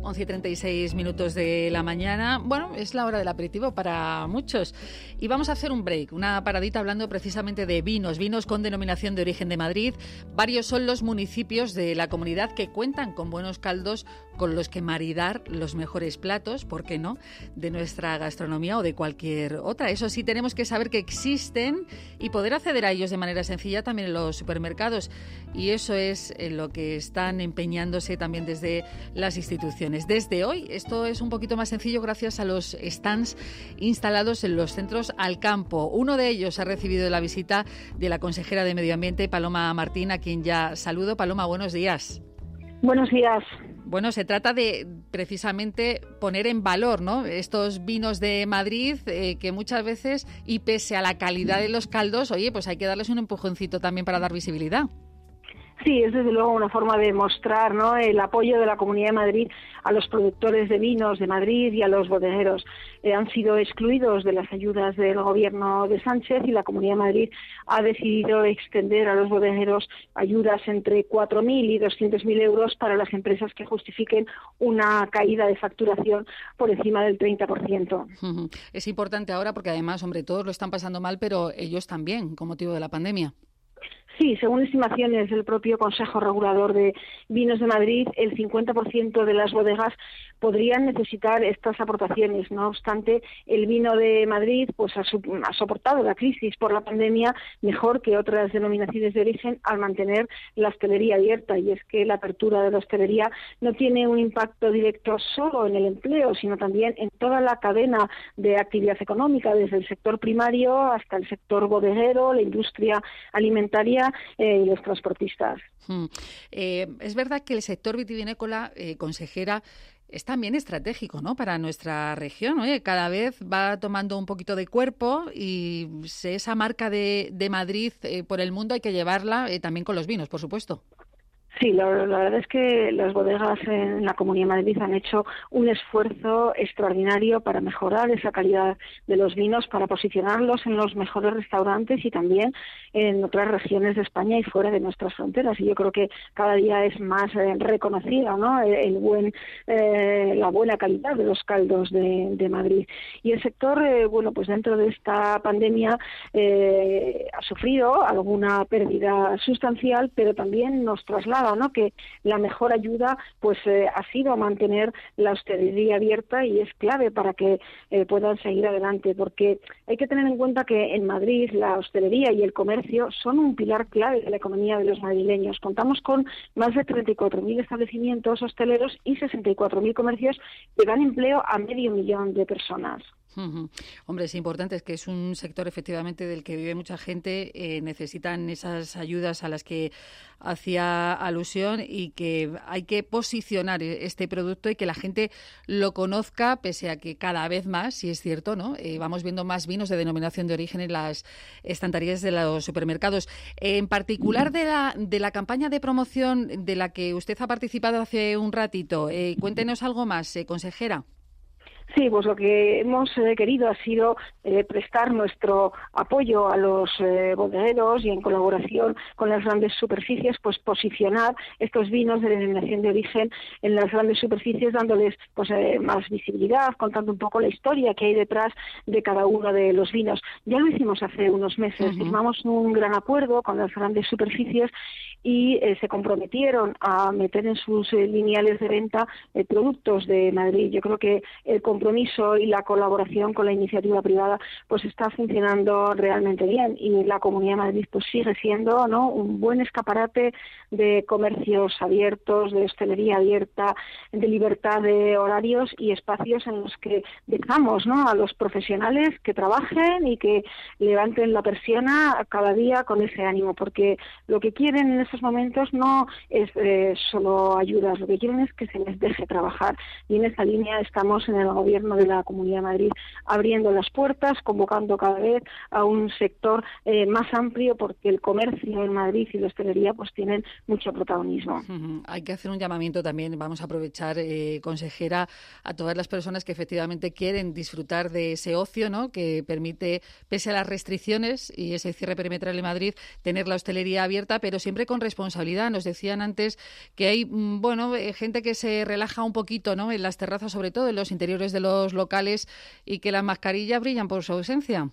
11:36 de la mañana. Bueno, es la hora del aperitivo para muchos. Y vamos a hacer un break, una paradita hablando precisamente de vinos con denominación de origen de Madrid. Varios son los municipios de la comunidad que cuentan con buenos caldos con los que maridar los mejores platos, ¿por qué no?, de nuestra gastronomía o de cualquier otra. Eso sí, tenemos que saber que existen y poder acceder a ellos de manera sencilla también en los supermercados. Y eso es en lo que están empeñándose también desde las instituciones. Desde hoy esto es un poquito más sencillo gracias a los stands instalados en los centros al campo. Uno de ellos ha recibido la visita de la consejera de Medio Ambiente, Paloma Martín, a quien ya saludo. Paloma, buenos días. Buenos días. Bueno, se trata de precisamente poner en valor, ¿no?, estos vinos de Madrid que muchas veces, y pese a la calidad de los caldos, oye, pues hay que darles un empujoncito también para dar visibilidad. Sí, es desde luego una forma de mostrar, ¿no?, el apoyo de la Comunidad de Madrid a los productores de vinos de Madrid y a los bodegueros. Han sido excluidos de las ayudas del gobierno de Sánchez y la Comunidad de Madrid ha decidido extender a los bodegueros ayudas entre 4.000 y 200.000 euros para las empresas que justifiquen una caída de facturación por encima del 30%. Es importante ahora porque además, hombre, todos lo están pasando mal, pero ellos también, con motivo de la pandemia. Sí, según estimaciones del propio Consejo Regulador de Vinos de Madrid, el 50% de las bodegas podrían necesitar estas aportaciones. No obstante, el vino de Madrid pues ha soportado la crisis por la pandemia mejor que otras denominaciones de origen al mantener la hostelería abierta. Y es que la apertura de la hostelería no tiene un impacto directo solo en el empleo, sino también en toda la cadena de actividad económica, desde el sector primario hasta el sector bodeguero, la industria alimentaria y los transportistas. Es verdad que el sector vitivinícola, consejera, es también estratégico, ¿no?, para nuestra región. Oye, cada vez va tomando un poquito de cuerpo y esa marca de Madrid por el mundo hay que llevarla también con los vinos, por supuesto. Sí, la verdad es que las bodegas en la Comunidad de Madrid han hecho un esfuerzo extraordinario para mejorar esa calidad de los vinos, para posicionarlos en los mejores restaurantes y también en otras regiones de España y fuera de nuestras fronteras. Y yo creo que cada día es más reconocida, ¿no?, la buena calidad de los caldos de Madrid. Y el sector, pues dentro de esta pandemia ha sufrido alguna pérdida sustancial, pero también nos traslada, ¿no?, que la mejor ayuda pues ha sido mantener la hostelería abierta, y es clave para que puedan seguir adelante, porque hay que tener en cuenta que en Madrid la hostelería y el comercio son un pilar clave de la economía de los madrileños. Contamos con más de 34.000 establecimientos hosteleros y 64.000 comercios que dan empleo a 500.000 de personas. Hombre, es importante, es que es un sector efectivamente del que vive mucha gente, necesitan esas ayudas a las que hacía alusión, y que hay que posicionar este producto y que la gente lo conozca, pese a que cada vez más, si es cierto, ¿no?, vamos viendo más vinos de denominación de origen en las estanterías de los supermercados. En particular de la campaña de promoción de la que usted ha participado hace un ratito, cuéntenos algo más, consejera. Sí, pues lo que hemos querido ha sido prestar nuestro apoyo a los bodegueros y en colaboración con las grandes superficies, pues posicionar estos vinos de denominación de origen en las grandes superficies, dándoles pues más visibilidad, contando un poco la historia que hay detrás de cada uno de los vinos. Ya lo hicimos hace unos meses, firmamos un gran acuerdo con las grandes superficies y se comprometieron a meter en sus lineales de venta productos de Madrid. Yo creo que el compromiso y la colaboración con la iniciativa privada pues está funcionando realmente bien, y la Comunidad de Madrid pues sigue siendo, ¿no?, un buen escaparate de comercios abiertos, de hostelería abierta, de libertad de horarios y espacios en los que dejamos, ¿no?, a los profesionales que trabajen y que levanten la persiana cada día con ese ánimo, porque lo que quieren en estos momentos no es solo ayudas, lo que quieren es que se les deje trabajar, y en esa línea estamos en el gobierno Gobierno de la Comunidad de Madrid abriendo las puertas, convocando cada vez a un sector más amplio, porque el comercio en Madrid y la hostelería pues tienen mucho protagonismo. Hay que hacer un llamamiento también, vamos a aprovechar, consejera, a todas las personas que efectivamente quieren disfrutar de ese ocio, ¿no?, que permite, pese a las restricciones y ese cierre perimetral en Madrid, tener la hostelería abierta, pero siempre con responsabilidad. Nos decían antes que hay, gente que se relaja un poquito, ¿no?, en las terrazas, sobre todo en los interiores de los locales, y que las mascarillas brillan por su ausencia.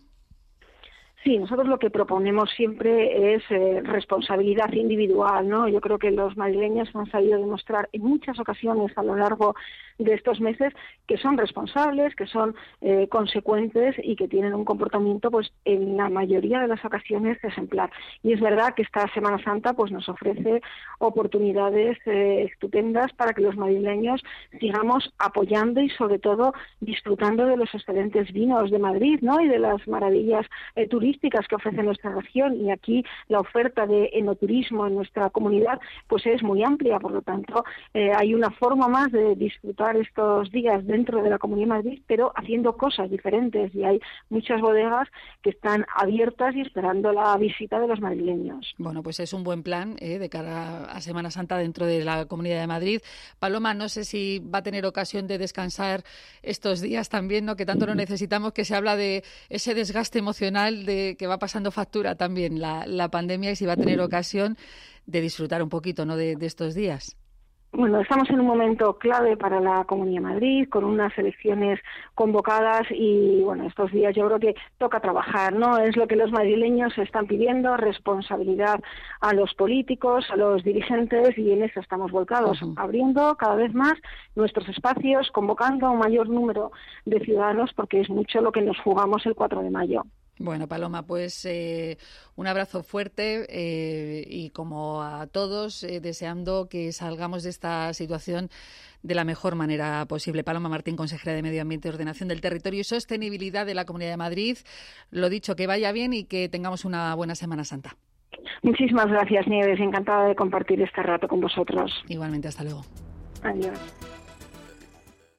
Sí, nosotros lo que proponemos siempre es responsabilidad individual, ¿no? Yo creo que los madrileños han sabido demostrar en muchas ocasiones a lo largo de estos meses que son responsables, que son consecuentes y que tienen un comportamiento, pues en la mayoría de las ocasiones, ejemplar. Y es verdad que esta Semana Santa pues nos ofrece oportunidades estupendas para que los madrileños sigamos apoyando y sobre todo disfrutando de los excelentes vinos de Madrid, ¿no?, y de las maravillas turísticas que ofrece nuestra región. Y aquí la oferta de enoturismo en nuestra comunidad pues es muy amplia, por lo tanto hay una forma más de disfrutar estos días dentro de la Comunidad de Madrid, pero haciendo cosas diferentes, y hay muchas bodegas que están abiertas y esperando la visita de los madrileños. Bueno, pues es un buen plan de cara a Semana Santa dentro de la Comunidad de Madrid. Paloma, no sé si va a tener ocasión de descansar estos días también, ¿no?, que tanto lo necesitamos, que se habla de ese desgaste emocional de que va pasando factura también la pandemia, y si va a tener ocasión de disfrutar un poquito, ¿no?, de estos días. Bueno, estamos en un momento clave para la Comunidad de Madrid, con unas elecciones convocadas, y bueno, estos días yo creo que toca trabajar, ¿no? Es lo que los madrileños están pidiendo, responsabilidad a los políticos, a los dirigentes, y en eso estamos volcados, abriendo cada vez más nuestros espacios, convocando a un mayor número de ciudadanos, porque es mucho lo que nos jugamos el 4 de mayo. Bueno, Paloma, pues un abrazo fuerte y, como a todos, deseando que salgamos de esta situación de la mejor manera posible. Paloma Martín, consejera de Medio Ambiente, Ordenación del Territorio y Sostenibilidad de la Comunidad de Madrid. Lo dicho, que vaya bien y que tengamos una buena Semana Santa. Muchísimas gracias, Nieves. Encantada de compartir este rato con vosotros. Igualmente, hasta luego. Adiós.